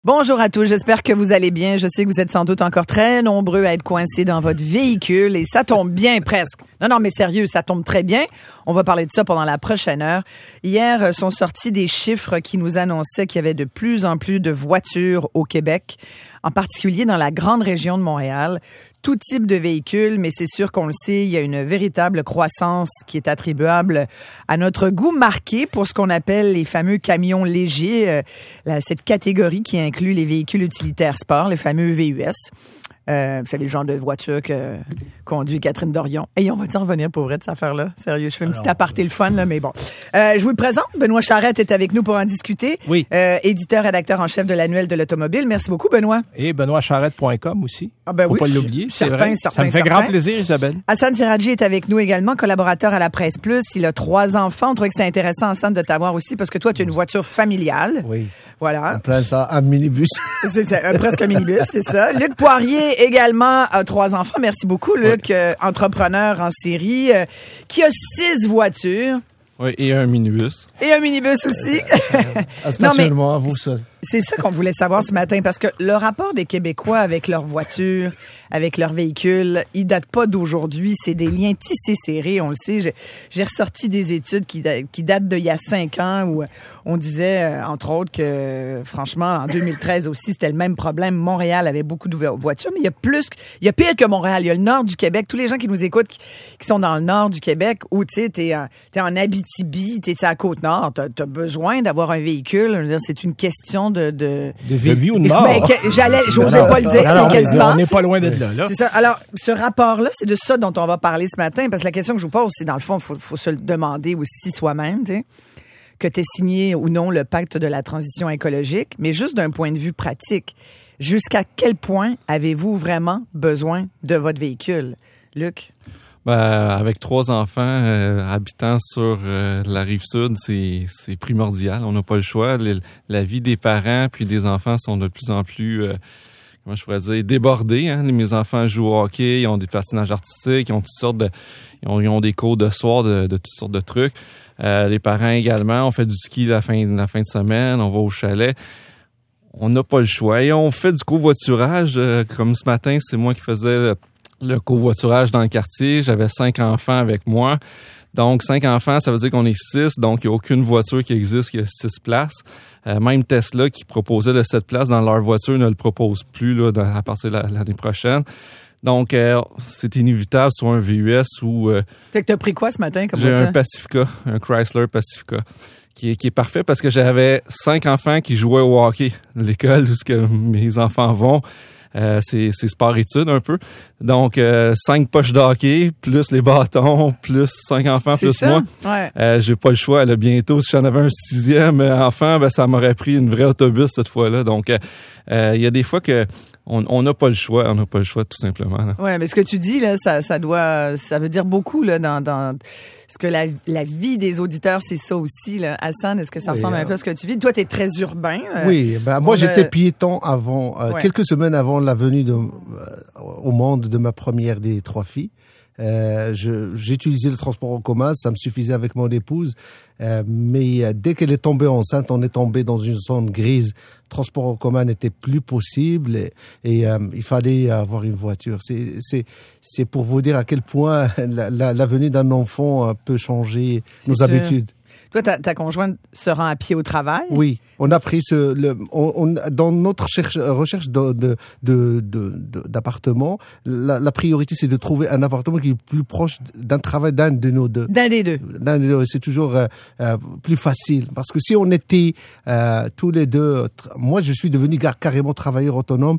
Bonjour à tous, j'espère que vous allez bien. Je sais que vous êtes sans doute encore très nombreux à être coincés dans votre véhicule et ça tombe bien presque. Non, mais sérieux, ça tombe très bien. On va parler de ça pendant la prochaine heure. Hier sont sortis des chiffres qui nous annonçaient qu'il y avait de plus en plus de voitures au Québec, en particulier dans la grande région de Montréal. Tout type de véhicule, mais c'est sûr qu'on le sait, il y a une véritable croissance qui est attribuable à notre goût marqué pour ce qu'on appelle les fameux camions légers, cette catégorie qui inclut les véhicules utilitaires sport, les fameux VUS. C'est le genre de voiture que conduit Catherine Dorion. Et on va-tu en revenir pour vrai de cette affaire-là? Sérieux, je fais une petite aparté le fun, là, mais bon. Je vous le présente. Benoît Charette est avec nous pour en discuter. Oui. Éditeur, rédacteur en chef de l'Annuel de l'Automobile. Merci beaucoup, Benoît. Et benoîtcharette.com aussi. Ah ben faut oui, pas l'oublier. certain. Ça me fait grand plaisir, Isabelle. Hassan Siradji est avec nous également, collaborateur à la Presse Plus. Il a 3 enfants. On trouvait que c'est intéressant, Hassan, de t'avoir aussi parce que toi, tu as une voiture familiale. Oui. Voilà. En plein ça, un minibus. C'est presque un minibus, c'est ça. Luc Poirier également a 3 enfants. Merci beaucoup, Luc, Oui. Entrepreneur en série, qui a 6 voitures. Oui, et un minibus. Et un minibus aussi. Un stationnement à vous seul. C'est ça qu'on voulait savoir ce matin, parce que le rapport des Québécois avec leurs voitures, avec leurs véhicules, il date pas d'aujourd'hui. C'est des liens tissés serrés, on le sait. J'ai ressorti des études qui datent d'il y a 5 ans où on disait, entre autres, que franchement, en 2013 aussi, c'était le même problème. Montréal avait beaucoup de voitures, mais il y a pire que Montréal. Il y a le nord du Québec. Tous les gens qui nous écoutent, qui sont dans le nord du Québec, où tu sais, t'es en Abitibi, t'es à la Côte-Nord, t'as besoin d'avoir un véhicule. Je veux dire, c'est une question de vie ou de mort. J'osais pas le dire, mais quasiment. On n'est pas loin d'être là. C'est ça. Alors, ce rapport-là, c'est de ça dont on va parler ce matin, parce que la question que je vous pose, c'est dans le fond, faut se le demander aussi soi-même, tu sais, que tu aies signé ou non le pacte de la transition écologique, mais juste d'un point de vue pratique. Jusqu'à quel point avez-vous vraiment besoin de votre véhicule? Luc? Avec 3 enfants habitant sur la Rive-Sud, c'est primordial. On n'a pas le choix. La vie des parents puis des enfants sont de plus en plus, comment je pourrais dire, débordés. Hein? Mes enfants jouent au hockey, ils ont des patinages artistiques, ils ont toutes sortes ils ont des cours de soir de toutes sortes de trucs. Les parents également, on fait du ski la fin de semaine, on va au chalet. On n'a pas le choix. Et on fait du covoiturage. Comme ce matin, c'est moi qui faisais le covoiturage dans le quartier. J'avais 5 enfants avec moi. Donc, 5 enfants, ça veut dire qu'on est 6. Donc, il n'y a aucune voiture qui existe qui a 6 places. Même Tesla, qui proposait de 7 places dans leur voiture, ne le propose plus là, à partir de l'année prochaine. Donc, c'est inévitable sur un VUS ou... Fait que t'as pris quoi ce matin comme j'ai voiture? un Pacifica, un Chrysler Pacifica, qui est parfait parce que j'avais 5 enfants qui jouaient au hockey. L'école où mes enfants vont, c'est sport-études un peu. Donc, 5 poches de hockey, plus les bâtons, plus 5 enfants, C'est plus ça? moi. Ouais. J'ai pas le choix. Là, bientôt, si j'en avais un 6e enfant, ça m'aurait pris une vraie autobus cette fois-là. Donc, il y a des fois que on n'a pas le choix. On n'a pas le choix, tout simplement. Là. Ouais, mais ce que tu dis, là, ça veut dire beaucoup, là, dans ce que la vie des auditeurs, c'est ça aussi, là. Hassan, est-ce que ça ressemble un peu à ce que tu vis? Toi, t'es très urbain. Oui, moi j'étais piéton avant, quelques semaines avant la venue au monde de ma première des 3 filles. J'utilisais le transport en commun, ça me suffisait avec mon épouse, mais dès qu'elle est tombée enceinte, on est tombé dans une zone grise. Transport en commun n'était plus possible et il fallait avoir une voiture. C'est pour vous dire à quel point la venue d'un enfant peut changer nos habitudes. Toi, ta conjointe se rend à pied au travail? Oui, on a pris dans notre recherche d'appartement, la priorité c'est de trouver un appartement qui est plus proche d'un travail d'un de nos deux. D'un des deux. C'est toujours plus facile parce que si on était tous les deux, moi je suis devenu carrément travailleur autonome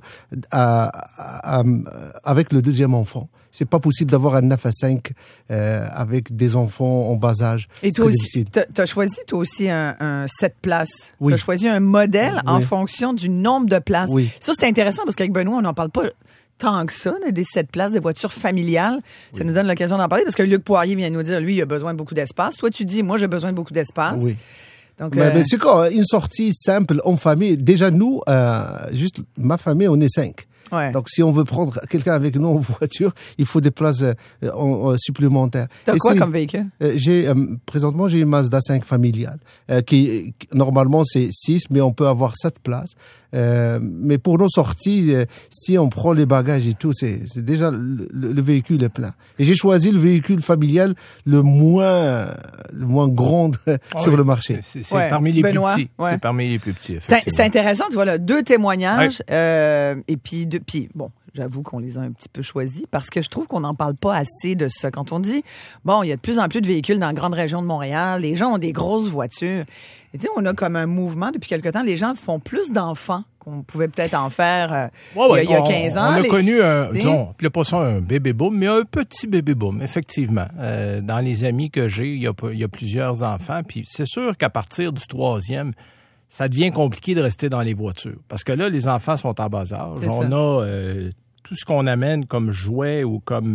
avec le 2e enfant. C'est pas possible d'avoir un 9 à 5 avec des enfants en bas âge. Et toi aussi, t'as choisi toi aussi un 7 places. Oui. T'as choisi un modèle en fonction du nombre de places. Oui. Ça, c'est intéressant parce qu'avec Benoît, on n'en parle pas tant que ça, des 7 places, des voitures familiales. Ça nous donne l'occasion d'en parler parce que Luc Poirier vient de nous dire, lui, il a besoin de beaucoup d'espace. Toi, tu dis, moi, j'ai besoin de beaucoup d'espace. Oui. Donc, mais c'est quoi une sortie simple en famille? Déjà, nous, juste ma famille, on est 5. Ouais. Donc, si on veut prendre quelqu'un avec nous en voiture, il faut des places supplémentaires. T'as quoi comme véhicule? Présentement, j'ai une Mazda 5 familiale, qui normalement c'est 6, mais on peut avoir 7 places. Mais pour nos sorties, si on prend les bagages et tout, c'est déjà le véhicule est plein. Et j'ai choisi le véhicule familial le moins grand sur le marché. C'est parmi les Benoît, plus petits. ouais. C'est parmi les plus petits. C'est intéressant, tu vois, là, 2 témoignages. Et puis, bon, j'avoue qu'on les a un petit peu choisis parce que je trouve qu'on n'en parle pas assez de ça. Quand on dit, bon, il y a de plus en plus de véhicules dans la grande région de Montréal, les gens ont des grosses voitures. Et tu sais, on a comme un mouvement depuis quelque temps, les gens font plus d'enfants qu'on pouvait peut-être en faire il y a 15 ans. On a connu disons, pas ça un bébé boom, mais un petit bébé boom, effectivement. Dans les amis que j'ai, il y a plusieurs enfants, puis c'est sûr qu'à partir du 3e, ça devient compliqué de rester dans les voitures. Parce que là, les enfants sont en bas âge. On a tout ce qu'on amène comme jouet ou comme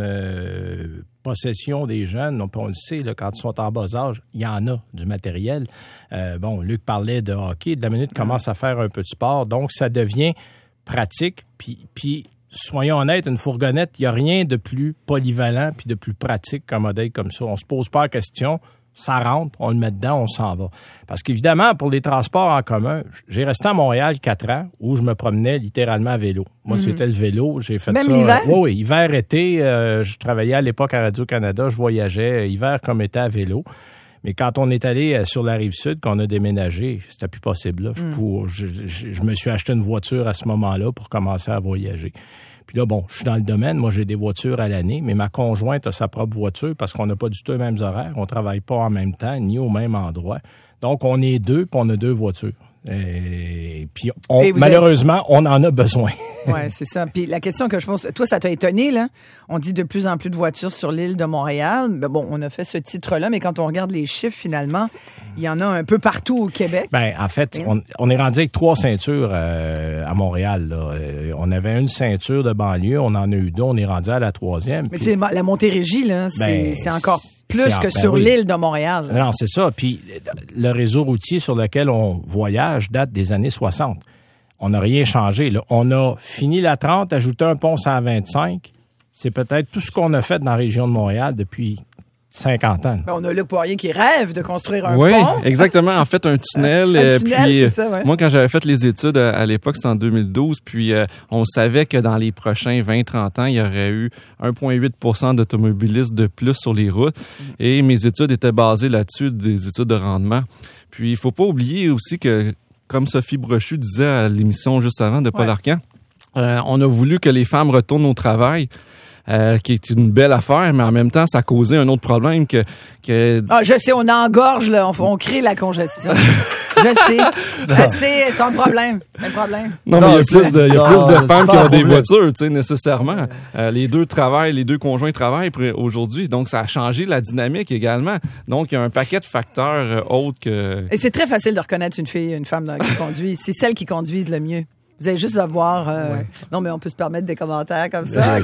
possession des jeunes. On le sait, là, quand ils sont en bas âge, il y en a du matériel. Luc parlait de hockey. De la minute commence à faire un peu de sport. Donc, ça devient pratique. Puis soyons honnêtes, une fourgonnette, il n'y a rien de plus polyvalent puis de plus pratique qu'un modèle comme ça. On se pose pas la question. Ça rentre, on le met dedans, on s'en va. Parce qu'évidemment, pour les transports en commun, j'ai resté à Montréal 4 ans où je me promenais littéralement à vélo. Moi, c'était le vélo. J'ai fait même ça. L'hiver? Oui, hiver, été. Je travaillais à l'époque à Radio-Canada. Je voyageais hiver comme été à vélo. Mais quand on est allé sur la Rive-Sud, qu'on a déménagé, c'était plus possible. Là. Je me suis acheté une voiture à ce moment-là pour commencer à voyager. Puis là, bon, je suis dans le domaine. Moi, j'ai des voitures à l'année, mais ma conjointe a sa propre voiture parce qu'on n'a pas du tout les mêmes horaires. On travaille pas en même temps, ni au même endroit. Donc, on est 2, puis on a 2 voitures. Et puis, malheureusement, on en a besoin. Oui, c'est ça. Puis la question que je pose, toi, ça t'a étonné, là? On dit de plus en plus de voitures sur l'île de Montréal. Ben bon, on a fait ce titre-là, mais quand on regarde les chiffres, finalement, il y en a un peu partout au Québec. Ben, en fait, on est rendu avec 3 ceintures à Montréal, là. On avait une ceinture de banlieue, on en a eu 2, on est rendu à la 3e. Mais tu sais, la Montérégie, là, c'est encore plus que sur l'île de Montréal. Non, c'est ça. Puis le réseau routier sur lequel on voyage date des années 60. On n'a rien changé, là. On a fini la 30, ajouté un pont 125. C'est peut-être tout ce qu'on a fait dans la région de Montréal depuis 50 ans. Ben, on a Luc Poirier qui rêve de construire un pont. Oui, exactement. En fait, un tunnel. C'est ça, ouais. Moi, quand j'avais fait les études à l'époque, c'était en 2012, puis on savait que dans les prochains 20-30 ans, il y aurait eu 1,8% d'automobilistes de plus sur les routes. Et mes études étaient basées là-dessus, des études de rendement. Puis, il faut pas oublier aussi que, comme Sophie Brochu disait à l'émission juste avant de Paul Arcand, on a voulu que les femmes retournent au travail. Qui est une belle affaire, mais en même temps, ça a causé un autre problème que... Ah, je sais, on engorge, là, on crée la congestion. Je sais, c'est un problème. Non, mais il y a plus de femmes qui ont des voitures, tu sais, nécessairement. Les deux conjoints travaillent aujourd'hui, donc ça a changé la dynamique également. Donc, il y a un paquet de facteurs autres que... Et c'est très facile de reconnaître une femme qui conduit. C'est celle qui conduise le mieux. Vous avez juste à voir... Non, mais on peut se permettre des commentaires comme ça.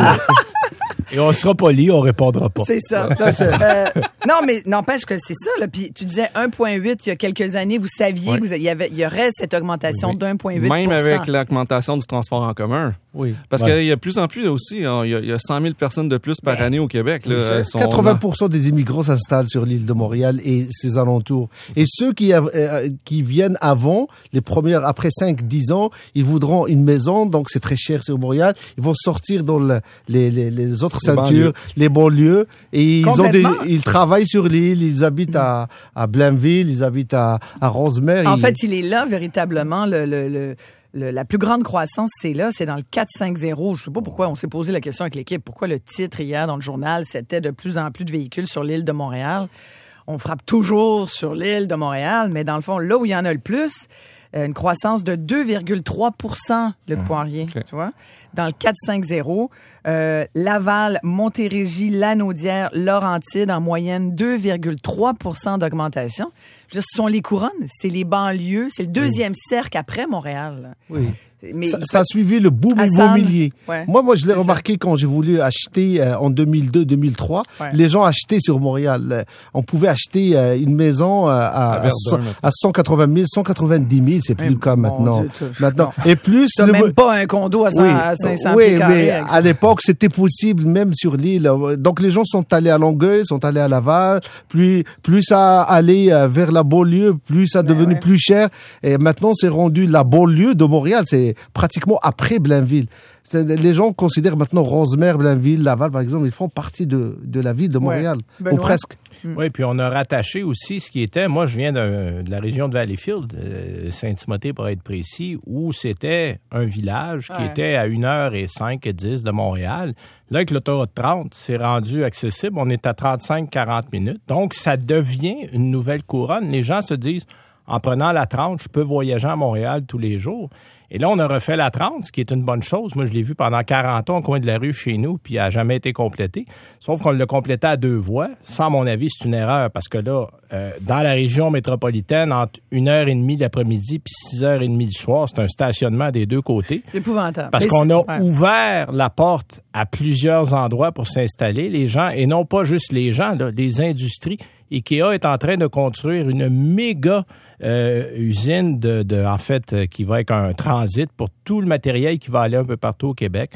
Et on sera poli, on répondra pas. C'est ça. Non, mais n'empêche que c'est ça. Là. Puis tu disais 1,8 il y a quelques années. Vous saviez qu'il y aurait cette augmentation d'1,8 Même avec l'augmentation du transport en commun. Oui. Parce qu'il y a de plus en plus aussi, il y a 100 000 personnes de plus par année au Québec. Là, 80% des immigrants s'installent sur l'île de Montréal et ses alentours. Et ceux qui viennent avant, les premières, après 5-10 ans, ils voudront une maison, donc c'est très cher sur Montréal. Ils vont sortir dans les autres ceintures, les banlieues, et ils travaillent sur l'île, ils habitent à Blainville, ils habitent à Rosemère. En fait, il est là véritablement la plus grande croissance, c'est dans le 4-5-0. Je sais pas pourquoi on s'est posé la question avec l'équipe. Pourquoi le titre hier dans le journal, c'était de plus en plus de véhicules sur l'île de Montréal. On frappe toujours sur l'île de Montréal, mais dans le fond, là où il y en a le plus, une croissance de 2,3%, le Poirier, tu vois, dans le 4-5-0. Laval, Montérégie, Lanaudière, Laurentides, en moyenne 2,3% d'augmentation. Je veux dire, ce sont les couronnes, c'est les banlieues, c'est le deuxième cercle après Montréal. Oui. Mais ça a suivi le boom immobilier. Ouais, moi, je l'ai remarqué quand j'ai voulu acheter en 2002-2003. Ouais. Les gens achetaient sur Montréal. On pouvait acheter une maison à 180 000, 190 000. C'est plus le cas maintenant. Maintenant. Et plus. C'est même pas un condo à 500 pieds carrés. Mais à l'époque, c'était possible, même sur l'île. Donc, les gens sont allés à Longueuil, sont allés à Laval. Plus ça allait vers la banlieue, plus ça est devenu plus cher. Et maintenant, c'est rendu la banlieue de Montréal. C'est pratiquement après Blainville. Les gens considèrent maintenant Rosemère, Blainville, Laval, par exemple, ils font partie de la ville de Montréal, ou presque. Oui, puis on a rattaché aussi ce qui était, moi je viens de la région de Valleyfield, Saint-Timothée pour être précis, où c'était un village qui était à 1h05 et 10 de Montréal. Là, avec l'autoroute 30, c'est rendu accessible, on est à 35-40 minutes. Donc, ça devient une nouvelle couronne. Les gens se disent, en prenant la 30, je peux voyager à Montréal tous les jours. Et là, on a refait la 30, ce qui est une bonne chose. Moi, je l'ai vu pendant 40 ans au coin de la rue chez nous, puis elle n'a jamais été complétée. Sauf qu'on l'a complété à 2 voies. Ça, à mon avis, c'est une erreur, parce que là, dans la région métropolitaine, entre 1h30 l'après-midi puis 6h30 le soir, c'est un stationnement des deux côtés. C'est épouvantable. Parce qu'on a ouvert la porte à plusieurs endroits pour s'installer, les gens, et non pas juste les gens, là, les industries. IKEA est en train de construire une méga usine en fait, qui va être un transit pour tout le matériel qui va aller un peu partout au Québec,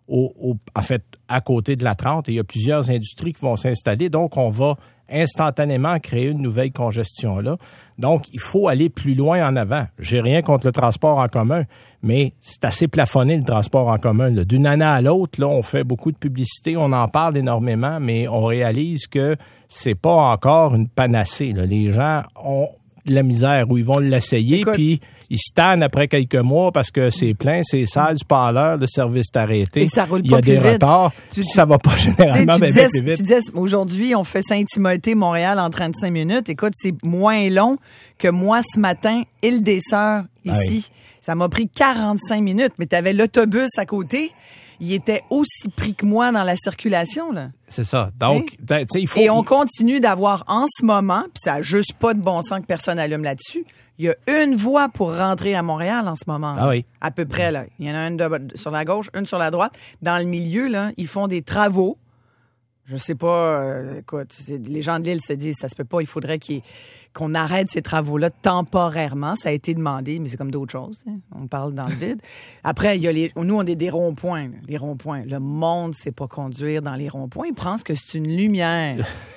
en fait, à côté de la 30. Et il y a plusieurs industries qui vont s'installer. Donc, on va instantanément créer une nouvelle congestion là. Donc, il faut aller plus loin en avant. J'ai rien contre le transport en commun, mais c'est assez plafonné le transport en commun, là. D'une année à l'autre, là, on fait beaucoup de publicité, on en parle énormément, mais on réalise que c'est pas encore une panacée, là. Les gens ont de la misère où ils vont l'essayer, puis ils se tannent après quelques mois parce que c'est plein, c'est sale, c'est pas à l'heure, le service est arrêté. Et ça roule pas. Il y a des retards, ça va pas généralement bien plus vite. Tu disais, aujourd'hui, on fait Saint-Timothée, Montréal en 35 minutes. Écoute, c'est moins long que moi ce matin, Île-des-Sœurs, ici. Ça m'a pris 45 minutes, mais tu avais l'autobus à côté. Il était aussi pris que moi dans la circulation, là. C'est ça. Donc, tu sais, il faut... Et on continue d'avoir en ce moment, puis ça n'a juste pas de bon sens que personne allume là-dessus, il y a une voie pour rentrer à Montréal en ce moment. Ah oui. À peu près, là. Il y en a une sur la gauche, une sur la droite. Dans le milieu, là, ils font des travaux. Je sais pas, écoute, les gens de l'île se disent, ça se peut pas, il faudrait qu'on arrête ces travaux-là temporairement. Ça a été demandé, mais c'est comme d'autres choses. Hein. On parle dans le vide. Après, il y a nous, on est des ronds-points. Les ronds-points. Le monde sait pas conduire dans les ronds-points. Ils pensent que c'est une lumière.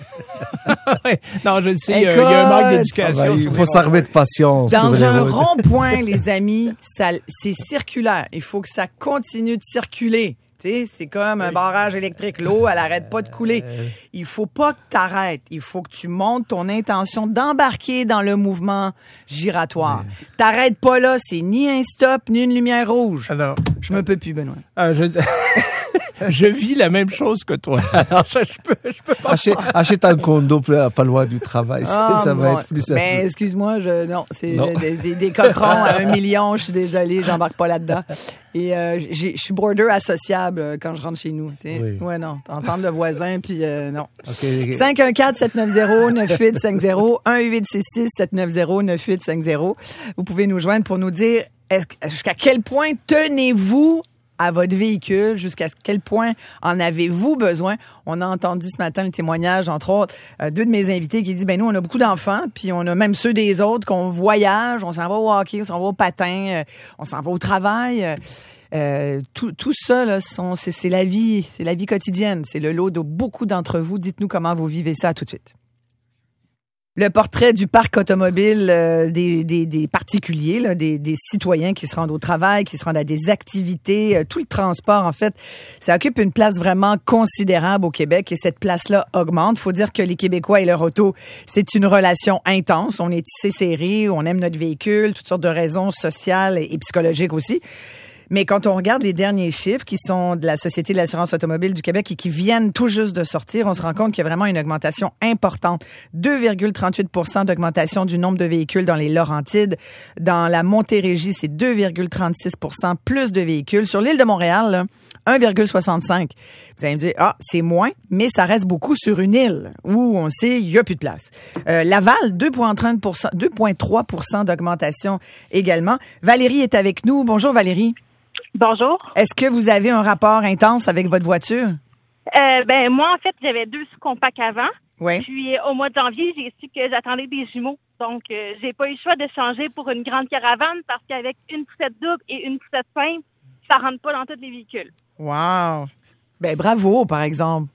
Non, je le sais, il y a un manque d'éducation. Il faut s'armer de patience. Dans un rond-point, les amis, c'est circulaire. Il faut que ça continue de circuler. C'est comme un barrage électrique. L'eau, elle arrête pas de couler. Il faut pas que tu arrêtes. Il faut que tu montres ton intention d'embarquer dans le mouvement giratoire. T'arrêtes pas là. C'est ni un stop, ni une lumière rouge. Alors, je me peux plus, Benoît. Je vis la même chose que toi. Alors, je peux pas. Achète un condo pas loin du travail. Ça va être plus simple. Mais excuse-moi, non, c'est des coquerons à 1 million. Je suis désolée, j'embarque pas là-dedans. Et je suis border associable quand je rentre chez nous. Oui. Ouais, non. Entendre le voisin, puis non. Okay. 514-790-9850, 1-866-790-9850. Vous pouvez nous joindre pour nous dire jusqu'à quel point tenez-vous à votre véhicule, jusqu'à quel point en avez-vous besoin. On a entendu ce matin le témoignage, entre autres, 2 de mes invités qui disent, nous, on a beaucoup d'enfants, puis on a même ceux des autres qu'on voyage, on s'en va au hockey, on s'en va au patin, on s'en va au travail. Tout ça, là, c'est la vie quotidienne. C'est le lot de beaucoup d'entre vous. Dites-nous comment vous vivez ça tout de suite. Le portrait du parc automobile des particuliers, là, des citoyens qui se rendent au travail, qui se rendent à des activités, tout le transport, en fait, ça occupe une place vraiment considérable au Québec et cette place-là augmente. Faut dire que les Québécois et leur auto, c'est une relation intense. On est tissé serré, on aime notre véhicule, toutes sortes de raisons sociales et psychologiques aussi. Mais quand on regarde les derniers chiffres qui sont de la Société de l'assurance automobile du Québec et qui viennent tout juste de sortir, on se rend compte qu'il y a vraiment une augmentation importante. 2,38% d'augmentation du nombre de véhicules dans les Laurentides. Dans la Montérégie, c'est 2,36% plus de véhicules. Sur l'île de Montréal, là, 1,65. Vous allez me dire, c'est moins, mais ça reste beaucoup sur une île où on sait il y a plus de place. Laval, 2,3% d'augmentation également. Valérie est avec nous. Bonjour Valérie. Bonjour. Est-ce que vous avez un rapport intense avec votre voiture? Moi, en fait, j'avais 2 sous-compacts avant. Oui. Puis, au mois de janvier, j'ai su que j'attendais des jumeaux. Donc, j'ai pas eu le choix de changer pour une grande caravane parce qu'avec une poussette double et une poussette simple, ça rentre pas dans tous les véhicules. Wow! Bravo, par exemple.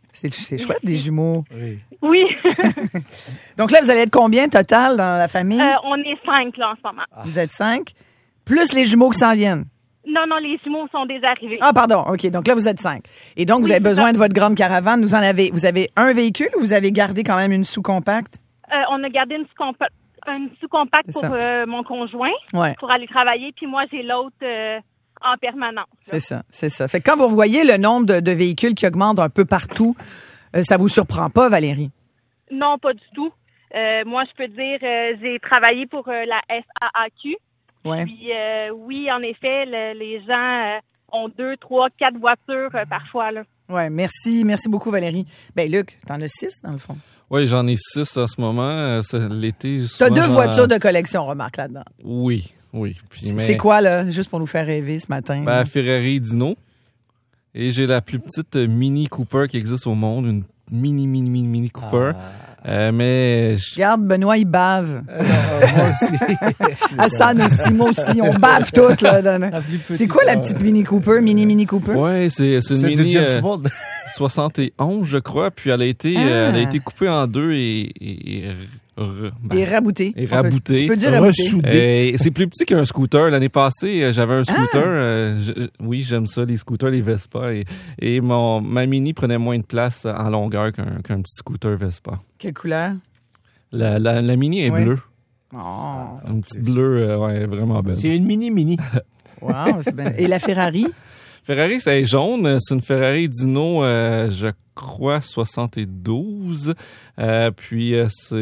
C'est chouette, des jumeaux. Oui. Donc là, vous allez être combien total dans la famille? On est 5 là en ce moment. Vous êtes 5? Plus les jumeaux qui s'en viennent. Non, les jumeaux sont déjà arrivés. Ah, pardon. OK. Donc là, vous êtes 5. Et donc, vous avez besoin de votre grande caravane. Vous avez un véhicule ou vous avez gardé quand même une sous-compacte? On a gardé une sous-compacte pour mon conjoint pour aller travailler. Puis moi, j'ai l'autre en permanence. Là. C'est ça. Fait que quand vous voyez le nombre de véhicules qui augmente un peu partout, ça vous surprend pas, Valérie? Non, pas du tout. Moi, je peux dire, j'ai travaillé pour la SAAQ. Ouais. Puis, oui, en effet, les gens ont 2, 3, 4 voitures parfois. Là. Ouais, merci beaucoup, Valérie. Ben, Luc, t'en as 6 dans le fond. Oui, j'en ai 6 en ce moment. L'été, t'as 2 voitures de collection, remarque là-dedans. Oui. Puis, c'est quoi, là, juste pour nous faire rêver ce matin? Ben, Ferrari Dino. Et j'ai la plus petite Mini Cooper qui existe au monde, une Mini Cooper. Mais regarde, Benoît, il bave. Moi aussi. Hassan aussi, moi aussi. On bave toutes, là. C'est quoi la petite Mini Cooper? Mini Cooper? Ouais, c'est une Mini James Bond. 71, je crois. Puis elle a été coupée en deux et raboutée. Tu peux dire raboutée. C'est plus petit qu'un scooter. L'année passée, j'avais un scooter. Oui, j'aime ça, les scooters, les Vespa. Et ma Mini prenait moins de place en longueur qu'un petit scooter Vespa. Quelle couleur? La Mini est bleue. Oh, un petit bleu, vraiment belle. C'est une mini. Wow, c'est bien. Et la Ferrari? Ferrari, c'est jaune. C'est une Ferrari Dino, je crois, 72. Puis,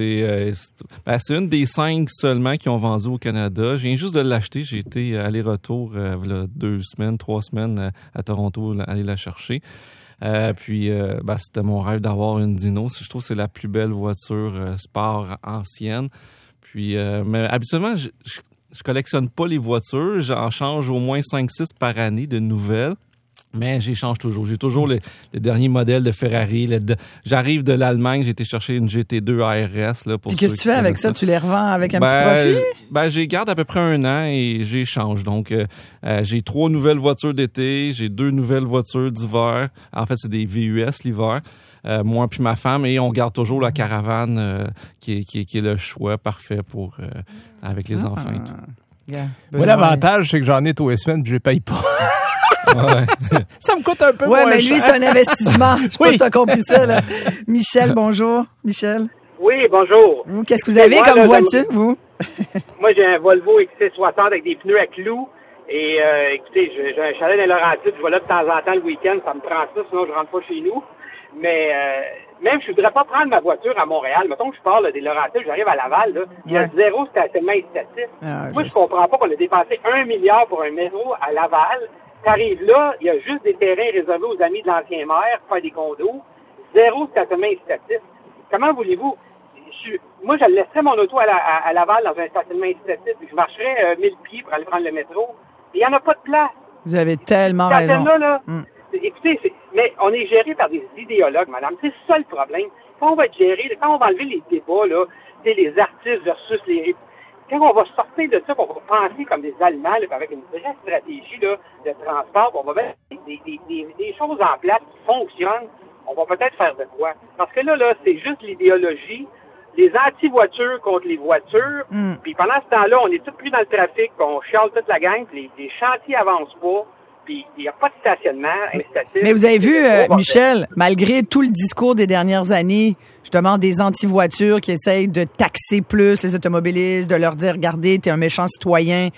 c'est une des 5 seulement qui ont vendu au Canada. Je viens juste de l'acheter. J'ai été aller-retour il y a 2 semaines, 3 semaines à Toronto, aller la chercher. Puis, c'était mon rêve d'avoir une Dino. Je trouve que c'est la plus belle voiture sport ancienne. Puis, mais habituellement, je collectionne pas les voitures. J'en change au moins 5-6 par année de nouvelles. Mais j'y change toujours. J'ai toujours les derniers modèles de Ferrari. J'arrive de l'Allemagne, j'ai été chercher une GT2 ARS. Là, pour. Puis qu'est-ce que tu fais avec ça? Tu les revends avec un petit profit? Je les garde à peu près 1 an et j'échange. Donc, j'ai 3 nouvelles voitures d'été, j'ai 2 nouvelles voitures d'hiver. En fait, c'est des VUS l'hiver. Moi puis ma femme, et on garde toujours la caravane qui est le choix parfait pour avec les enfants et tout. Yeah. Moi, l'avantage, c'est que j'en ai tous les semaines et je ne paye pas. Ouais. Ça me coûte un peu moins cher. Ouais, mais lui, c'est un investissement. Je sais pas si t'as compris ça, là. Michel, bonjour. Michel. Oui, bonjour. Vous, qu'est-ce que vous avez comme voiture, vous? Moi, j'ai un Volvo XC60 avec des pneus à clous. Et écoutez, j'ai un chalet dans Laurentides. Je vais là de temps en temps le week-end. Ça me prend ça, sinon je rentre pas chez nous. Mais même, je voudrais pas prendre ma voiture à Montréal. Mettons que je pars là, des Laurentides, j'arrive à Laval. Là, il y a 0 stationnement incitatif. Moi, je comprends pas qu'on a dépensé 1 milliard pour un métro à Laval. T'arrives là, il y a juste des terrains réservés aux amis de l'ancien maire pour faire des condos. 0 stationnement incitatif. Comment voulez-vous? Moi, je laisserais mon auto à Laval dans un stationnement incitatif. Je marcherais 1000 pieds pour aller prendre le métro. Il n'y en a pas de place. Vous avez tellement raison. Là, écoutez, mais on est géré par des idéologues, madame. C'est ça le problème. Quand on va être géré, quand on va enlever les débats, là, les artistes versus les... Quand on va sortir de ça, on va penser comme des Allemands, là, avec une vraie stratégie là, de transport, on va mettre des choses en place qui fonctionnent, on va peut-être faire de quoi. Parce que là, c'est juste l'idéologie, les anti-voitures contre les voitures, puis pendant ce temps-là, on est tous pris dans le trafic, on chiale toute la gang, puis les chantiers avancent pas, puis il n'y a pas de stationnement incitatif. Mais vous avez vu, Michel, malgré tout le discours des dernières années, justement, des anti-voitures qui essayent de taxer plus les automobilistes, de leur dire, regardez, t'es un méchant citoyen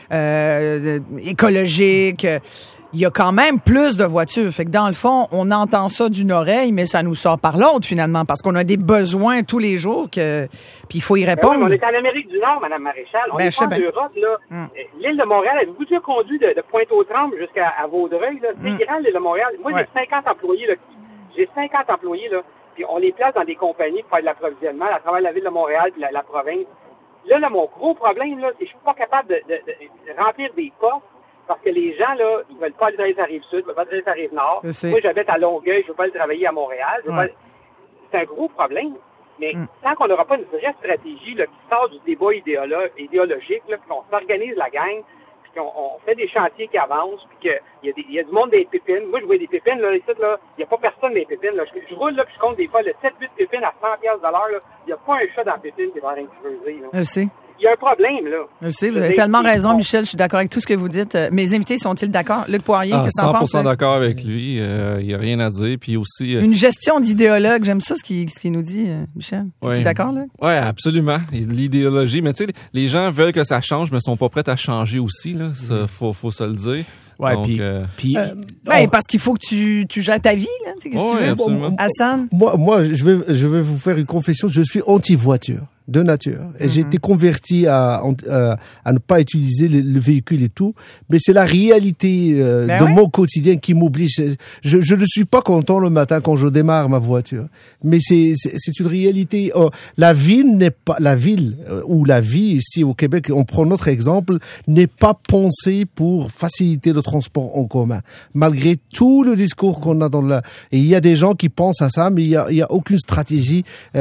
écologique. Il y a quand même plus de voitures. Fait que dans le fond, on entend ça d'une oreille, mais ça nous sort par l'autre, finalement, parce qu'on a des besoins tous les jours, puis il faut y répondre. On est en Amérique du Nord, Mme Maréchal. On est pas en Europe, là. L'île de Montréal, avez-vous déjà conduit de Pointe-aux-Trembles jusqu'à Vaudreuil, là? C'est grand, l'île de Montréal. Moi, j'ai 50 employés, là. Puis on les place dans des compagnies pour faire de l'approvisionnement à travers la ville de Montréal et la province. Là, mon gros problème, là, c'est que je suis pas capable de remplir des postes parce que les gens, là, ils veulent pas aller travailler à Rive-Sud, ils veulent pas travailler à Rive-Nord. Moi, j'habite à Longueuil, je veux pas aller travailler à Montréal. C'est un gros problème. Mais tant qu'on n'aura pas une vraie stratégie là, qui sort du débat idéologique, là, puis qu'on s'organise la gang, puis qu'on fait des chantiers qui avancent, puis qu'il y a du monde des pépines. Moi, je vois des pépines, là, ici, là, il n'y a pas personne des pépines, là. Je roule, là, puis je compte des fois, le 7-8 pépines à 100$ de l'heure, là. Il n'y a pas un chat dans la pépine qui va rien creuser, là. Je sais. Il y a un problème, là. Je sais, vous avez tellement raison, Michel. Je suis d'accord avec tout ce que vous dites. Mes invités sont-ils d'accord? Luc Poirier, qu'est-ce que t'en penses? 100% d'accord avec lui. Il n'y a rien à dire. Puis aussi... Une gestion d'idéologue. J'aime ça, ce qu'il nous dit, Michel. Es-tu d'accord, là? Oui, absolument. L'idéologie. Mais tu sais, les gens veulent que ça change, mais sont pas prêts à changer aussi, là. Ça, faut se le dire. Ouais, puis parce qu'il faut que tu gères ta vie, là. Qu'est-ce que tu veux? Absolument. Hassan? Moi, je vais vous faire une confession. Je suis anti-voiture de nature. Et j'ai été converti à ne pas utiliser le véhicule et tout. Mais c'est la réalité de mon quotidien qui m'oblige. Je ne suis pas content le matin quand je démarre ma voiture. Mais c'est une réalité. La ville ou la vie ici au Québec, on prend notre exemple, n'est pas pensée pour faciliter le transport en commun. Malgré tout le discours qu'on a et il y a des gens qui pensent à ça, mais il y a aucune stratégie.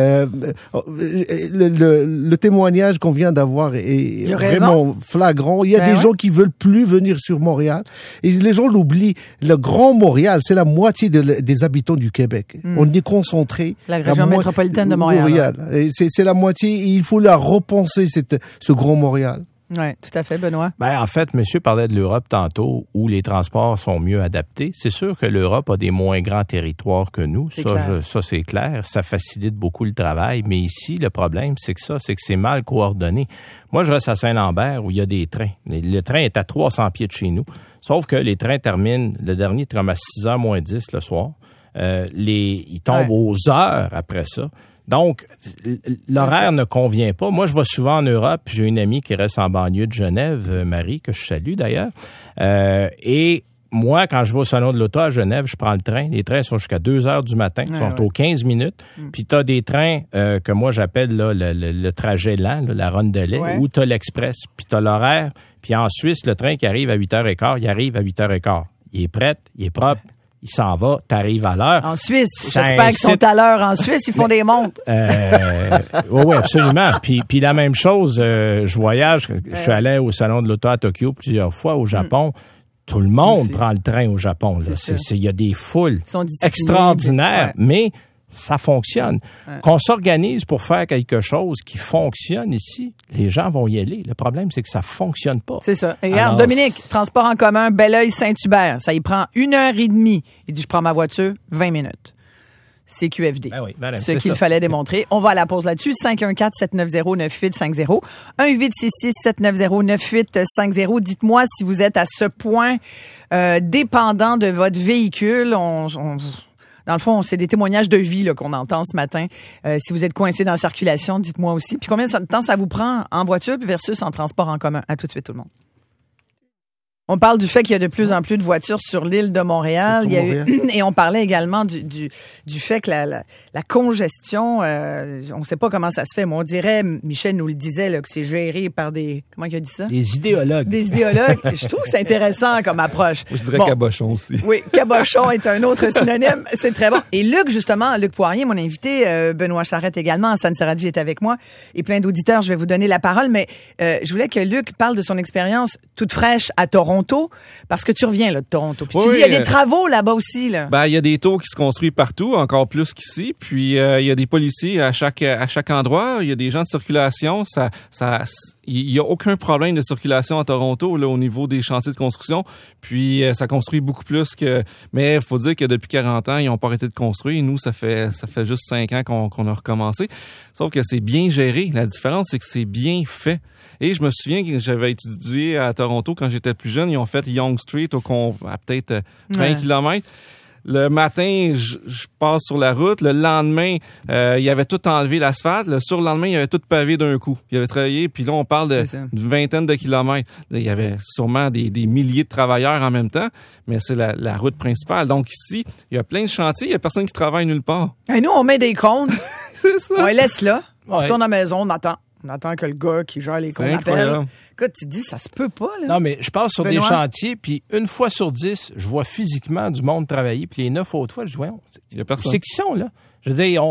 Le témoignage qu'on vient d'avoir est vraiment flagrant. Il y a des gens qui veulent plus venir sur Montréal. Et les gens l'oublient. Le Grand Montréal, c'est la moitié des habitants du Québec. On est concentré. La région métropolitaine de Montréal. Et c'est la moitié. Et il faut la repenser, ce Grand Montréal. Oui, tout à fait, Benoît. En fait, monsieur parlait de l'Europe tantôt, où les transports sont mieux adaptés. C'est sûr que l'Europe a des moins grands territoires que nous. Ça, c'est clair. Ça facilite beaucoup le travail. Mais ici, le problème, c'est que c'est mal coordonné. Moi, je reste à Saint-Lambert, où il y a des trains. Le train est à 300 pieds de chez nous. Sauf que les trains terminent, le dernier termine à 6h moins 10 le soir. Ils tombent aux heures après ça. Donc, l'horaire ne convient pas. Moi, je vais souvent en Europe. J'ai une amie qui reste en banlieue de Genève, Marie, que je salue d'ailleurs. Et moi, quand je vais au Salon de l'Auto à Genève, je prends le train. Les trains sont jusqu'à 2h du matin. Ils sont aux 15 minutes. Puis tu as des trains que moi, j'appelle là, le trajet lent, là, la rondelet, où tu as l'express. Puis tu as l'horaire. Puis en Suisse, le train qui arrive à 8h15, il arrive à 8h15. Il est prêt, il est propre. Il s'en va, t'arrives à l'heure. En Suisse, j'espère qu'ils sont à l'heure en Suisse, ils font des montres. Oui, absolument. Puis la même chose, je voyage, je suis allé au Salon de l'Auto à Tokyo plusieurs fois, au Japon. Tout le monde prend le train au Japon. Il y a des foules extraordinaires, mais ça fonctionne. Qu'on s'organise pour faire quelque chose qui fonctionne ici, les gens vont y aller. Le problème, c'est que ça fonctionne pas. C'est ça. Et regarde, Dominique, transport en commun, Belleuil-Saint-Hubert, ça y prend 1h30. Il dit, je prends ma voiture, 20 minutes. C'est QFD. Madame, ce qu'il fallait démontrer. On va à la pause là-dessus. 514-790-9850. 1-866-790-9850. Dites-moi si vous êtes à ce point dépendant de votre véhicule. Dans le fond, c'est des témoignages de vie là, qu'on entend ce matin. Si vous êtes coincé dans la circulation, dites-moi aussi. Puis combien de temps ça vous prend en voiture versus en transport en commun? À tout de suite, tout le monde. On parle du fait qu'il y a de plus en plus de voitures sur l'île de Montréal. Et on parlait également du fait que la congestion, on ne sait pas comment ça se fait, mais on dirait, Michel nous le disait, là, que c'est géré par des... Comment il a dit ça? Des idéologues. Des idéologues. Je trouve que c'est intéressant comme approche. Je dirais cabochon aussi. Oui, cabochon est un autre synonyme. C'est très bon. Et Luc, justement, Luc Poirier, mon invité, Benoît Charette également, Hassan Saradji est avec moi, et plein d'auditeurs, je vais vous donner la parole, mais je voulais que Luc parle de son expérience toute fraîche à Toronto, parce que tu reviens là de Toronto. Puis tu dis, il y a des travaux là-bas aussi. Là. Il y a des tours qui se construisent partout, encore plus qu'ici. Puis il y a des policiers à chaque endroit. Il y a des gens de circulation. Il y a aucun problème de circulation à Toronto là au niveau des chantiers de construction. Puis ça construit beaucoup plus que. Mais il faut dire que depuis 40 ans, ils n'ont pas arrêté de construire. Nous, ça fait juste 5 ans qu'on a recommencé. Sauf que c'est bien géré. La différence, c'est que c'est bien fait. Et je me souviens que j'avais étudié à Toronto quand j'étais plus jeune. Ils ont fait Yonge Street à peut-être 20 km. Le matin, je passe sur la route. Le lendemain, il avait tout enlevé l'asphalte. Le surlendemain, il avait tout pavé d'un coup. Il avait travaillé, puis là, on parle d'une vingtaine de kilomètres. Là, il y avait sûrement des milliers de travailleurs en même temps, mais c'est la route principale. Donc ici, il y a plein de chantiers. Il y a personne qui travaille nulle part. Et nous, on met des comptes. C'est ça. On les laisse là. On retourne à la maison, on attend. On attend que le gars qui gère les comptes appelle. Écoute, tu te dis, ça se peut pas, là. Non, mais je passe sur des chantiers, puis une fois sur 10, je vois physiquement du monde travailler, puis les 9 autres fois, je dis, ouais, il y a personne. C'est qui sont, là? Je veux dire,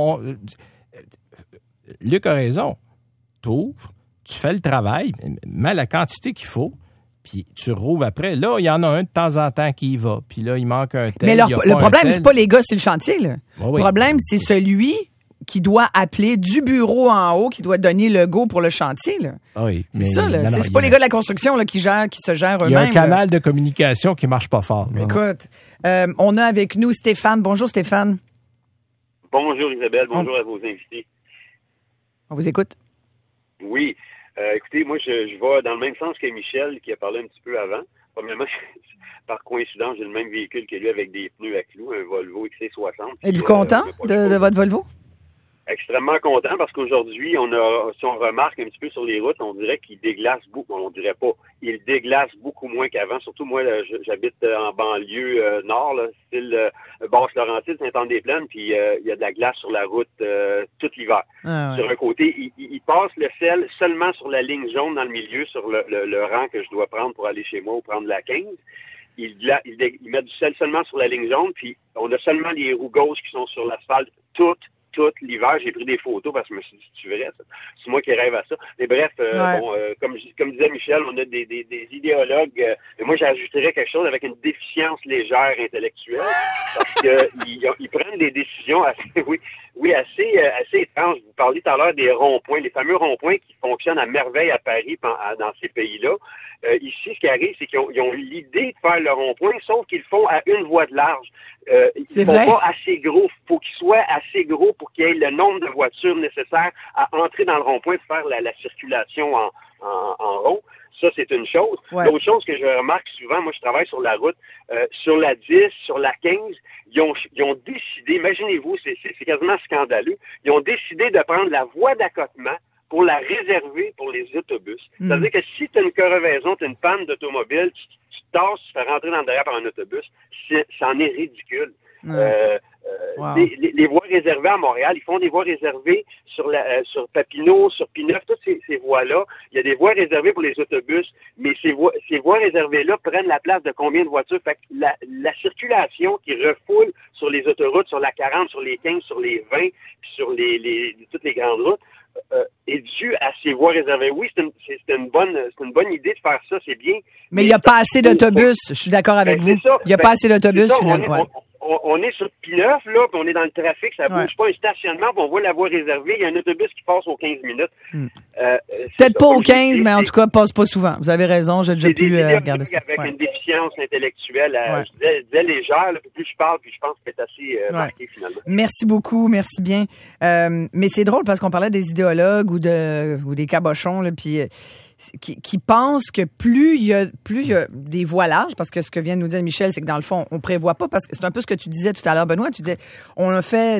Luc a raison. T'ouvres, tu fais le travail, mets la quantité qu'il faut, puis tu rouvres après. Là, il y en a un de temps en temps qui y va. Puis là, il manque un tel. Mais le problème, c'est pas les gars sur le chantier, là. Oui. Le problème, c'est celui qui doit appeler du bureau en haut, qui doit donner le go pour le chantier, là. Oui. C'est ça, là. C'est pas les gars de la construction, là, qui se gèrent eux-mêmes. Il y a un canal de communication qui marche pas fort. Écoute, on a avec nous Stéphane. Bonjour, Stéphane. Bonjour, Isabelle. Bonjour à vos invités. On vous écoute. Oui. Écoutez, moi, je vais dans le même sens que Michel, qui a parlé un petit peu avant. Premièrement, par coïncidence, j'ai le même véhicule que lui avec des pneus à clous, un Volvo XC60. Êtes-vous content de votre Volvo? Extrêmement content parce qu'aujourd'hui, si on remarque un petit peu sur les routes, on dirait qu'il déglace beaucoup. On dirait pas. Il déglace beaucoup moins qu'avant. Surtout moi, j'habite en banlieue nord, là, style Basse-Laurentide, Saint-Anne-des-Plaines, puis il y a de la glace sur la route tout l'hiver. Ah, ouais. Sur un côté, il passe le sel seulement sur la ligne jaune dans le milieu, sur le rang que je dois prendre pour aller chez moi ou prendre la 15. Il met du sel seulement sur la ligne jaune, puis on a seulement les roues gauches qui sont sur l'asphalte tout l'hiver. J'ai pris des photos parce que je me suis dit, c'est vrai, ça. C'est moi qui rêve à ça. Mais bref, comme disait Michel, on a des idéologues. Mais moi, j'ajouterais quelque chose avec une déficience légère intellectuelle parce que ils prennent des décisions assez étranges. Vous parliez tout à l'heure des ronds-points, les fameux ronds-points qui fonctionnent à merveille à Paris dans ces pays-là. Ici, ce qui arrive, c'est qu'ils ont l'idée de faire le rond-point, sauf qu'ils le font à une voie de large. Ils font pas assez gros. Faut qu'ils soient assez gros pour qu'il y ait le nombre de voitures nécessaires à entrer dans le rond-point pour faire la circulation en rond. Ça, c'est une chose. Ouais. L'autre chose que je remarque souvent, moi, je travaille sur la route, sur la 10, sur la 15, ils ont décidé, imaginez-vous, c'est quasiment scandaleux, ils ont décidé de prendre la voie d'accotement pour la réserver pour les autobus. C'est-à-dire que si tu as une crevaison, tu as une panne d'automobile, tu te tasses, tu te fais rentrer dans le derrière par un autobus, c'en est ridicule. Wow. Les voies réservées à Montréal, ils font des voies réservées sur Papineau, sur P9, toutes ces voies-là. Il y a des voies réservées pour les autobus, mais ces voies réservées-là prennent la place de combien de voitures? Fait que la circulation qui refoule sur les autoroutes, sur la 40, sur les 15, sur les 20, puis sur toutes les grandes routes, est dû à ces voies réservées. Oui, c'est une bonne idée de faire ça, c'est bien. Mais il n'y a pas assez d'autobus. Je suis d'accord avec vous. Il n'y a pas assez d'autobus, finalement. On est sur P9, là, puis on est dans le trafic, ça bouge pas un stationnement, puis on voit la voie réservée, il y a un autobus qui passe aux 15 minutes. Peut-être pas aux 15, mais en tout cas, passe pas souvent. Vous avez raison, j'ai déjà pu regarder ça. Avec une déficience intellectuelle, je disais légère, là, plus je parle, puis je pense que c'est assez marqué, finalement. Merci beaucoup, merci bien. Mais c'est drôle parce qu'on parlait des idéologues ou des cabochons, là, puis qui pensent que plus il y a des voies larges, parce que ce que vient de nous dire Michel, c'est que dans le fond, on prévoit pas, parce que c'est un peu ce que tu disais tout à l'heure, Benoît, tu disais, on fait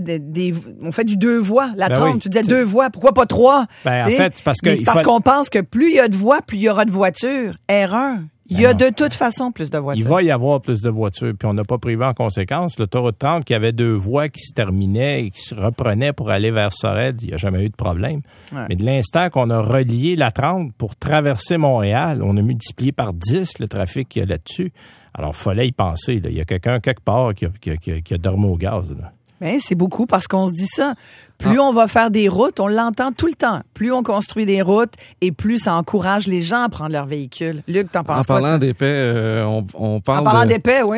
du 2 voies, la 30, tu disais 2 voies, pourquoi pas 3? En fait, parce qu'on pense que plus il y a de voies, plus il y aura de voitures. Erreur. Il y a de toute façon plus de voitures. Il va y avoir plus de voitures, puis on n'a pas prévu en conséquence. L'autoroute 30, qui avait 2 voies qui se terminaient et qui se reprenaient pour aller vers Sorel, il n'y a jamais eu de problème. Ouais. Mais de l'instant qu'on a relié la 30 pour traverser Montréal, on a multiplié par 10 le trafic qu'il y a là-dessus. Alors, il fallait y penser. Là. Il y a quelqu'un quelque part qui a dormi au gaz. Là. Ben, c'est beaucoup parce qu'on se dit ça. Plus on va faire des routes, on l'entend tout le temps. Plus on construit des routes et plus ça encourage les gens à prendre leur véhicule. Luc, t'en penses quoi? En parlant d'épais, on parle En parlant d'épais, oui.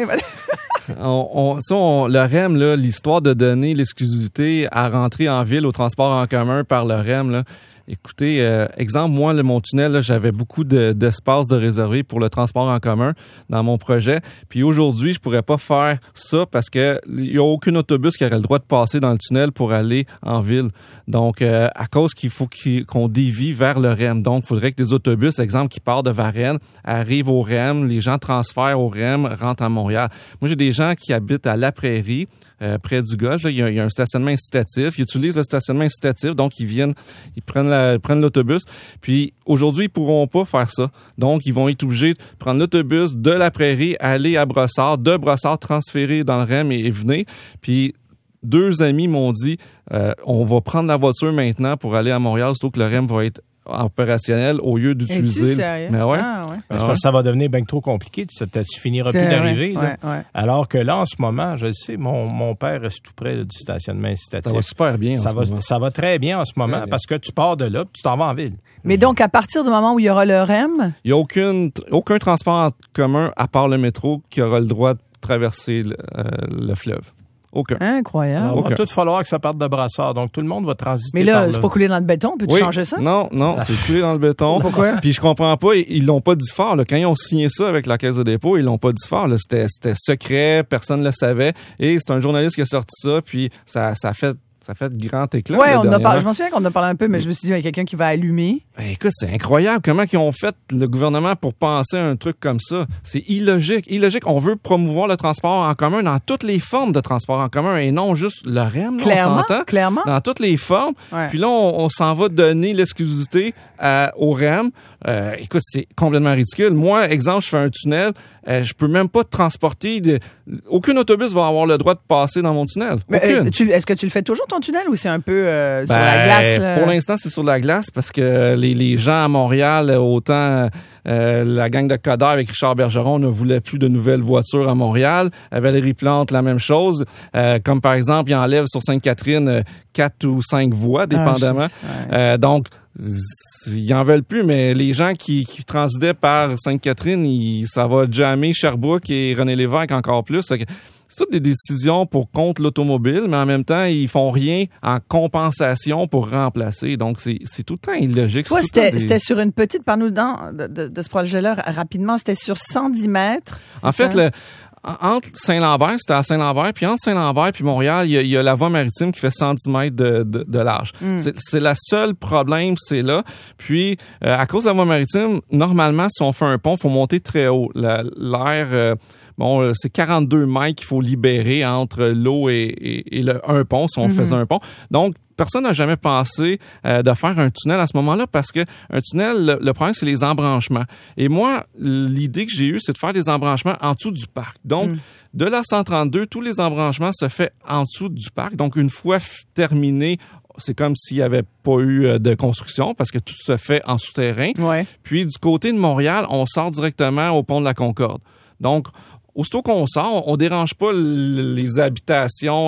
Le REM, là, l'histoire de donner l'exclusivité à rentrer en ville au transport en commun par le REM, là. Écoutez, exemple, moi, mon tunnel, là, j'avais beaucoup d'espace de réservé pour le transport en commun dans mon projet. Puis aujourd'hui, je pourrais pas faire ça parce que il y a aucun autobus qui aurait le droit de passer dans le tunnel pour aller en ville. Donc, à cause qu'il faut qu'on dévie vers le REM. Donc, il faudrait que des autobus, exemple, qui partent de Varennes, arrivent au REM, les gens transfèrent au REM, rentrent à Montréal. Moi, j'ai des gens qui habitent à La Prairie, près du golfe. Là, il y a un stationnement incitatif. Ils utilisent le stationnement incitatif, donc ils prennent l'autobus. Puis aujourd'hui, ils pourront pas faire ça. Donc, ils vont être obligés de prendre l'autobus de La Prairie, aller à Brossard, de Brossard transférer dans le REM et venir. Puis 2 amis m'ont dit, on va prendre la voiture maintenant pour aller à Montréal, surtout que le REM va être opérationnel au lieu d'utiliser... Mais ouais. Parce que ça va devenir bien trop compliqué. Tu finiras plus d'arriver. Là. Ouais. Alors que là, en ce moment, je le sais, mon père reste tout près du stationnement incitatif. Ça va super bien Ça va très bien en ce moment parce que tu pars de là et tu t'en vas en ville. Mais donc, à partir du moment où il y aura le REM? Il n'y a aucun transport en commun, à part le métro, qui aura le droit de traverser le fleuve. Aucun. Incroyable. Alors, il va tout falloir que ça parte de Brassard. Donc, tout le monde va transiter. Mais là, c'est pas coulé dans le béton. Peux-tu changer ça? Non, c'est coulé dans le béton. Pourquoi? Puis je comprends pas, ils l'ont pas dit fort. Là. Quand ils ont signé ça avec la Caisse de dépôt, ils l'ont pas dit fort. Là. C'était secret, personne ne le savait. Et c'est un journaliste qui a sorti ça, puis ça fait de grand éclat. Oui, je m'en souviens qu'on en a parlé un peu, mais je me suis dit, il y a quelqu'un qui va allumer. Écoute, c'est incroyable comment ils ont fait le gouvernement pour penser à un truc comme ça. C'est illogique. On veut promouvoir le transport en commun dans toutes les formes de transport en commun et non juste le REM. Clairement. Dans toutes les formes. Ouais. Puis là, on s'en va donner l'exclusivité au REM. Écoute, c'est complètement ridicule. Moi, exemple, je fais un tunnel. Je peux même pas transporter. Aucun autobus va avoir le droit de passer dans mon tunnel. Est-ce que tu le fais toujours ton tunnel ou c'est un peu sur la glace? Pour l'instant, c'est sur la glace parce que les gens à Montréal, autant la gang de Coderre avec Richard Bergeron ne voulait plus de nouvelles voitures à Montréal. Valérie Plante, la même chose. Comme par exemple, ils enlèvent sur Sainte-Catherine 4 ou 5 voies, dépendamment. Donc, ils en veulent plus, mais les gens qui transitaient par Sainte-Catherine, ça va jammer Sherbrooke et René Lévesque encore plus. C'est toutes des décisions pour contre l'automobile, mais en même temps, ils font rien en compensation pour remplacer. Donc, c'est tout le temps illogique. Toi, c'était sur une petite... Parle-nous de ce projet-là rapidement. C'était sur 110 mètres. En fait, entre Saint-Lambert, c'était à Saint-Lambert, puis entre Saint-Lambert puis Montréal, il y a la voie maritime qui fait 110 mètres de large. C'est le seul problème, c'est là. Puis, à cause de la voie maritime, normalement, si on fait un pont, il faut monter très haut. L'air... c'est 42 mètres qu'il faut libérer entre l'eau et un pont, si on faisait un pont. Donc, personne n'a jamais pensé de faire un tunnel à ce moment-là parce que un tunnel, le problème, c'est les embranchements. Et moi, l'idée que j'ai eue, c'est de faire des embranchements en dessous du parc. Donc, de la 132, tous les embranchements se font en dessous du parc. Donc, une fois terminé, c'est comme s'il n'y avait pas eu de construction parce que tout se fait en souterrain. Ouais. Puis, du côté de Montréal, on sort directement au pont de la Concorde. Donc, aussitôt qu'on sort, on dérange pas les habitations,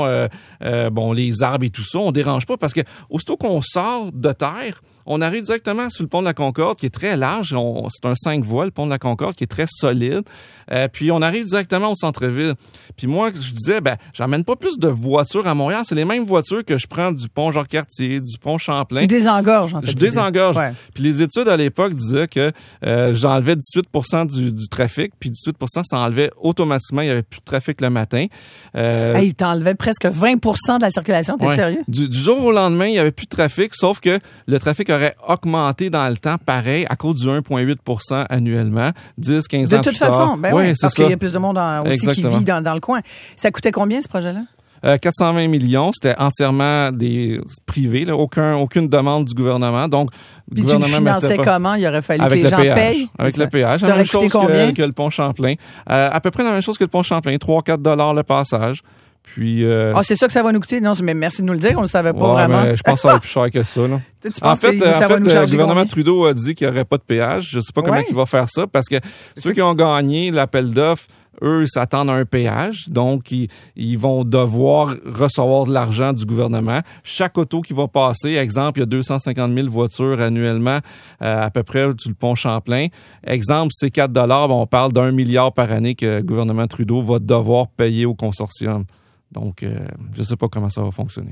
les arbres et tout ça, on dérange pas parce que aussitôt qu'on sort de terre, on arrive directement sur le pont de la Concorde qui est très large. C'est un 5 voies, le pont de la Concorde, qui est très solide. Puis on arrive directement au centre-ville. Puis moi, je disais, j'emmène pas plus de voitures à Montréal. C'est les mêmes voitures que je prends du pont Jacques-Cartier, du pont Champlain. Tu désengorges, en fait. Je désengorge. Ouais. Puis les études à l'époque disaient que j'enlevais 18% du trafic, puis 18% ça enlevait automatiquement. Il y avait plus de trafic le matin. Il t'enlevait presque 20% de la circulation. T'es sérieux? Du jour au lendemain, il y avait plus de trafic, sauf que le trafic aurait augmenté dans le temps, pareil, à cause du 1,8% annuellement, 10-15 ans plus tard. De toute façon, parce qu'il y a plus de monde aussi Exactement. qui vit dans le coin. Ça coûtait combien, ce projet-là? 420 millions, c'était entièrement des privés, là, aucune demande du gouvernement. Donc, puis tu le finançais comment? Il aurait fallu avec que les gens payent? Avec le péage. Ça aurait coûté combien? Que le pont Champlain. À peu près la même chose que le pont Champlain, 3-4 $ le passage. Puis, c'est ça que ça va nous coûter? Non, mais merci de nous le dire, on le savait pas vraiment. Mais je pense que ça va être plus cher que ça. Là. En fait, le gouvernement Trudeau a dit qu'il n'y aurait pas de péage. Je ne sais pas comment il va faire ça, parce que ceux qui ont gagné l'appel d'offres, eux, ils s'attendent à un péage. Donc, ils vont devoir recevoir de l'argent du gouvernement. Chaque auto qui va passer, exemple, il y a 250 000 voitures annuellement à peu près sur le pont Champlain. Exemple, c'est 4 $, on parle d'1 milliard par année que le gouvernement Trudeau va devoir payer au consortium. Donc, je ne sais pas comment ça va fonctionner.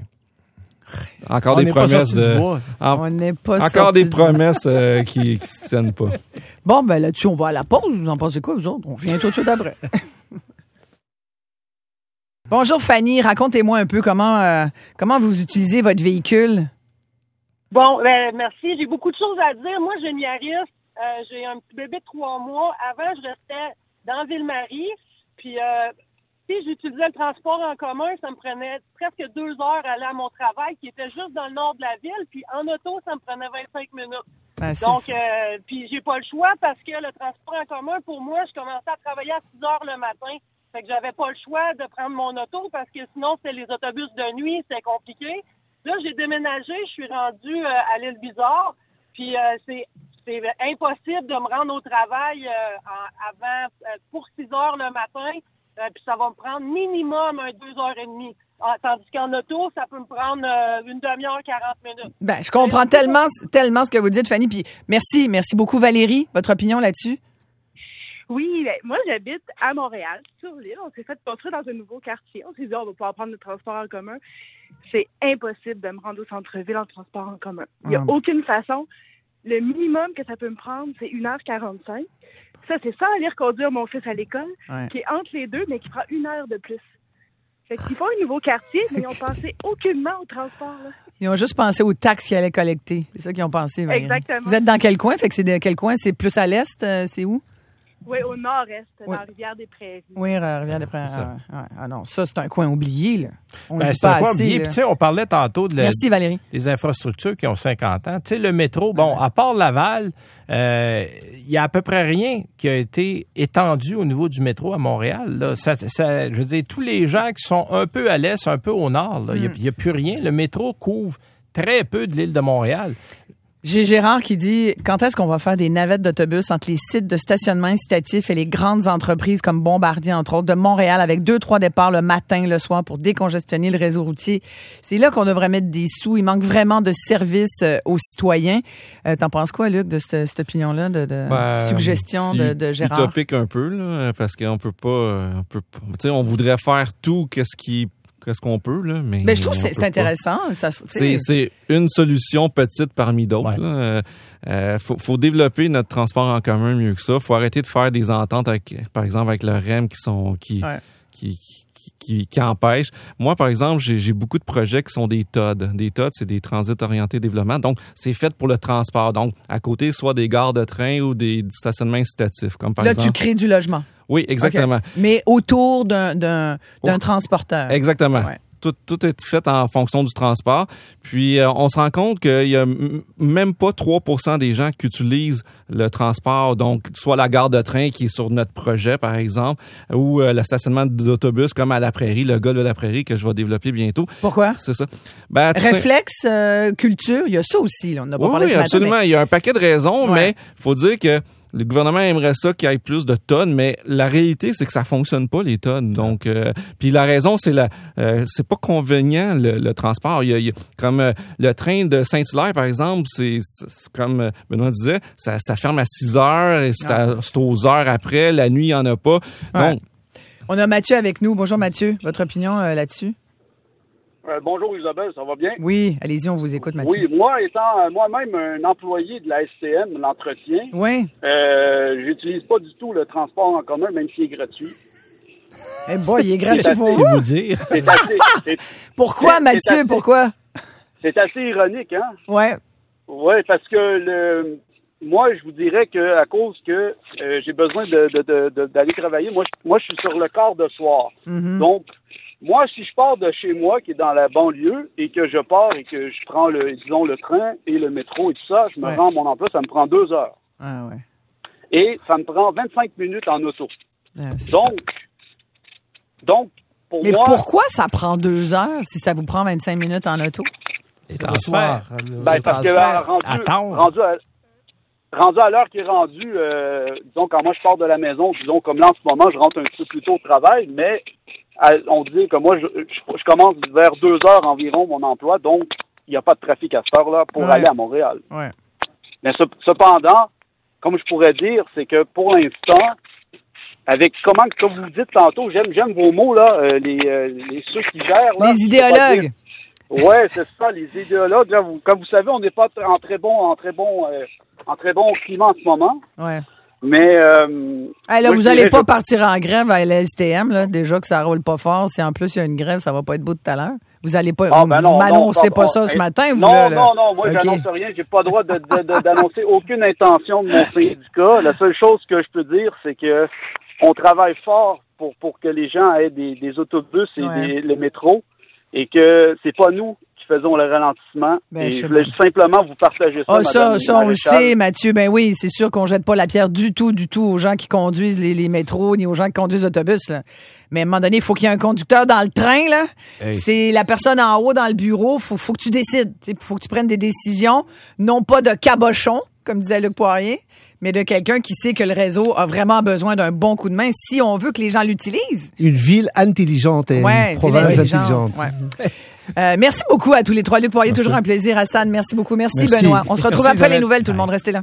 Encore des promesses on n'est pas encore des promesses qui se tiennent pas. Bon, là-dessus, on va à la pause. Vous en pensez quoi, vous autres? On vient tout de suite après. Bonjour, Fanny. Racontez-moi un peu comment vous utilisez votre véhicule. Bon, merci. J'ai beaucoup de choses à dire. Moi, j'ai une Yaris. J'ai un petit bébé de 3 mois. Avant, je restais dans Ville-Marie. Puis, si j'utilisais le transport en commun, ça me prenait presque 2 heures à aller à mon travail, qui était juste dans le nord de la ville. Puis en auto, ça me prenait 25 minutes. Donc, puis j'ai pas le choix parce que le transport en commun, pour moi, je commençais à travailler à 6 heures le matin. Fait que j'avais pas le choix de prendre mon auto parce que sinon, c'était les autobus de nuit, c'était compliqué. Là, j'ai déménagé, je suis rendue à l'île Bizarre. Puis c'est impossible de me rendre au travail avant pour 6 heures le matin. Puis ça va me prendre minimum 2h30. Tandis qu'en auto, ça peut me prendre une demi-heure, 40 minutes. Ben, je comprends tellement ce que vous dites, Fanny. Puis merci beaucoup, Valérie. Votre opinion là-dessus? Oui, ben, moi, j'habite à Montréal, sur l'île. On s'est fait construire dans un nouveau quartier. On s'est dit, on va pouvoir prendre le transport en commun. C'est impossible de me rendre au centre-ville en transport en commun. Il n'y a aucune façon. Le minimum que ça peut me prendre, c'est 1h45. Ça, c'est sans aller reconduire mon fils à l'école, qui est entre les deux, mais qui prend 1 heure de plus. Fait qu'ils font un nouveau quartier, mais ils ont pensé aucunement au transport. Là. Ils ont juste pensé aux taxes qu'ils allaient collecter. C'est ça qu'ils ont pensé. Exactement. Vous êtes dans quel coin? Fait que c'est de quel coin? C'est plus à l'est? C'est où? Oui, au nord-est, dans Rivière-des-Prairies. Oui, Rivière-des-Prairies. Ah non, ça, c'est un coin oublié, là. On dit pas un coin assez. Oublié. Puis, tu sais, on parlait tantôt Merci, Valérie. Des infrastructures qui ont 50 ans. Tu sais, le métro, à part Laval, il y a à peu près rien qui a été étendu au niveau du métro à Montréal. Là. Je veux dire, tous les gens qui sont un peu à l'est, un peu au nord, il n'y a plus rien. Le métro couvre très peu de l'île de Montréal. J'ai Gérard qui dit, quand est-ce qu'on va faire des navettes d'autobus entre les sites de stationnement incitatifs et les grandes entreprises comme Bombardier, entre autres, de Montréal, avec 2-3 départs le matin, le soir, pour décongestionner le réseau routier? C'est là qu'on devrait mettre des sous. Il manque vraiment de services aux citoyens. T'en penses quoi, Luc, de cette opinion-là, de suggestion de Gérard? C'est utopique un peu, là, parce qu'on peut pas... tu sais, on voudrait faire tout qu'est-ce qu'on peut, là, mais je trouve que c'est intéressant. C'est une solution petite parmi d'autres. Ouais. Faut développer notre transport en commun mieux que ça. Faut arrêter de faire des ententes par exemple, avec le REM qui empêchent. Moi, par exemple, j'ai beaucoup de projets qui sont des TOD. Des TOD, c'est des transits orientés développement. Donc, c'est fait pour le transport. Donc, à côté, soit des gares de train ou des stationnements incitatifs. Comme par exemple... tu crées du logement. Oui, exactement. Okay. Mais autour d'un transporteur. Exactement. Ouais. Tout est fait en fonction du transport. Puis, on se rend compte qu'il y a même pas 3% des gens qui utilisent le transport. Donc, soit la gare de train qui est sur notre projet, par exemple, ou le stationnement d'autobus comme à la Prairie, le Golfe de la Prairie que je vais développer bientôt. Pourquoi? C'est ça. Réflexe, culture, il y a ça aussi. Là. On n'a pas parlé ce matin, absolument. Mais... Il y a un paquet de raisons, mais il faut dire que le gouvernement aimerait ça qu'il y ait plus de tonnes, mais la réalité, c'est que ça fonctionne pas, les tonnes. Donc, puis la raison, c'est c'est pas convenient, le transport. Il y a comme le train de Saint-Hilaire, par exemple, c'est comme Benoît disait, ça ferme à 6 heures et c'est aux heures après. La nuit, il y en a pas. Ouais. Donc, on a Mathieu avec nous. Bonjour, Mathieu. Votre opinion là-dessus? Bonjour Isabelle, ça va bien? Oui, allez-y, on vous écoute, Mathieu. Oui, moi étant moi-même un employé de la SCM, l'entretien, j'utilise pas du tout le transport en commun, même s'il est gratuit. Eh boy, il est gratuit pour vous? Dire. C'est assez, pourquoi, Mathieu? Pourquoi? C'est assez ironique, hein? Ouais. Ouais, parce que moi, je vous dirais que à cause que j'ai besoin d'aller travailler, moi, je suis sur le quart de soir. Mm-hmm. Donc, moi, si je pars de chez moi, qui est dans la banlieue, et que je pars et que je prends le train et le métro et tout ça, je me rends à mon emploi, ça me prend 2 heures. Ah ouais. Et ça me prend 25 minutes en auto. Donc, pour moi... Mais pourquoi ça prend 2 heures si ça vous prend 25 minutes en auto? Les transferts. Parce que rendu à l'heure qui est rendue, disons, quand moi je pars de la maison, disons, comme là en ce moment, je rentre un petit peu plus tôt au travail, mais on dit que moi, je commence vers 2 heures environ mon emploi, donc il n'y a pas de trafic à cette heure-là pour aller à Montréal. Ouais. Mais cependant, comme je pourrais dire, c'est que pour l'instant, avec comme vous dites tantôt, j'aime vos mots, là, ceux qui gèrent. Là, les idéologues. Ouais, c'est ça, les idéologues. Là, comme vous savez, on n'est pas en très bon climat en ce moment. Ouais. Mais là, vous n'allez pas partir en grève à la STM, là, déjà que ça roule pas fort. Si en plus il y a une grève, ça va pas être beau tout à l'heure. Vous allez pas. Vous m'annoncez pas ça ce matin, vous? Non, moi j'annonce rien. J'ai pas le droit d'annoncer aucune intention de mon syndicat. La seule chose que je peux dire, c'est que on travaille fort pour que les gens aient des autobus et le métro, et que c'est pas nous qui faisons le ralentissement. Ben, et je voulais simplement vous partager ça, ça, on le sait, Mathieu. Ben oui, c'est sûr qu'on jette pas la pierre du tout aux gens qui conduisent les métros, ni aux gens qui conduisent l'autobus, là. Mais à un moment donné, il faut qu'il y ait un conducteur dans le train, là. Hey. C'est la personne en haut dans le bureau. Faut que tu décides. Il faut que tu prennes des décisions, non pas de cabochon, comme disait Luc Poirier, mais de quelqu'un qui sait que le réseau a vraiment besoin d'un bon coup de main si on veut que les gens l'utilisent. Une ville intelligente et une province intelligente. Ouais. Merci beaucoup à tous les trois. Luc Poirier, toujours un plaisir. Hassan, merci beaucoup. Merci Benoît. On se retrouve après les nouvelles. Tout le monde, restez là.